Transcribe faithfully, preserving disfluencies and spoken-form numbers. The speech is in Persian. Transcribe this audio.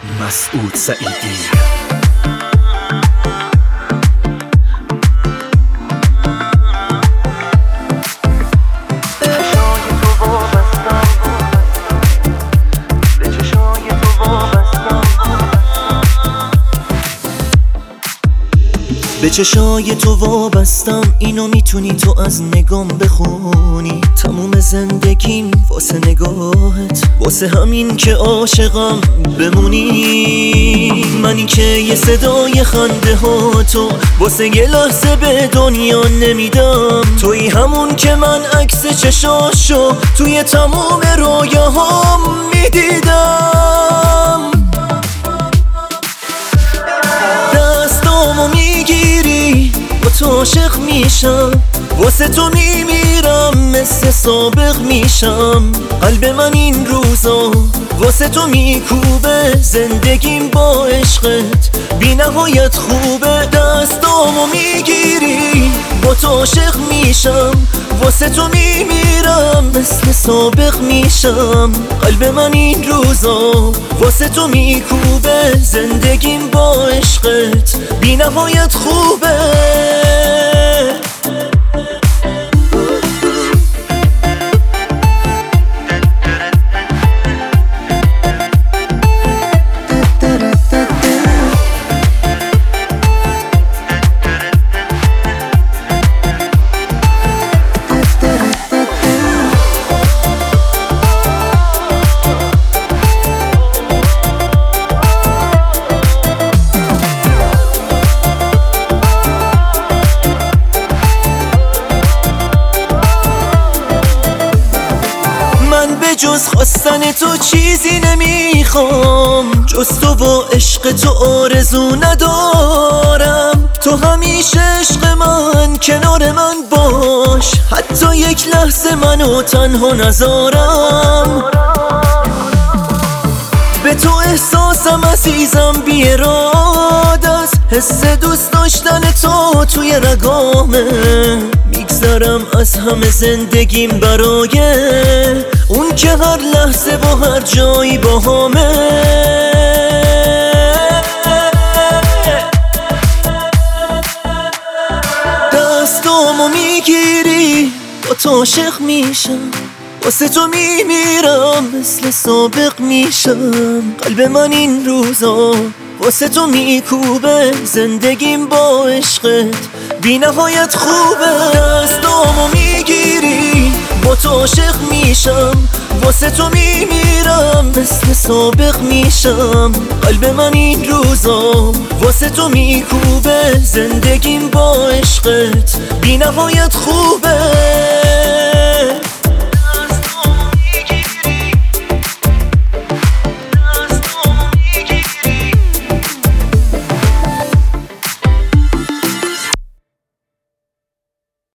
مسعود سعیدی. به چشای تو وابستم، اینو میتونی تو از نگام بخونی. تموم زندگیم واسه نگاهت، واسه همین که عاشقم بمونی. منی که یه صدای خنده ها تو واسه یه لحظه به دنیا نمیدم. توی همون که من عکس چشاشو توی تموم رویاهام میدیدم. دستامو میگیری با تو عاشق میشم، واسه تو میمیرم مثل سابق میشم. قلب من این روزا واسه تو میکوبه، زندگیم با عشقت بی نهایت خوبه. دستامو میگیری با تو عاشق میشم، واسه تو میمیرم مثل سابق میشم. قلب من این روزا واسه تو میکوبه، زندگیم با عشقت بی نهایت خوبه. جز خواستن تو چیزی نمیخوام، جز تو و عشق تو آرزو ندارم. تو همیشه عشق من، کنار من باش، حتی یک لحظه منو تنها نذارم. به تو احساسم عزیزم بی اراده است، حس دوست داشتن تو توی رگامه. میگذرم از همه زندگیم برای اون که هر لحظه و هر جایی با همه. دستامو میگیری با تو عاشق میشم، واسه تو میمیرم مثل سابق میشم. قلب من این روزا واسه تو میکوبه، زندگیم با عشقت بی نهایت خوبه. دستامو میگیری با تو عاشق میشم، واسه تو میمیرم مثل سابق میشم. قلب من این روزا واسه تو میکوبه، زندگیم با عشقت بی نهایت خوبه.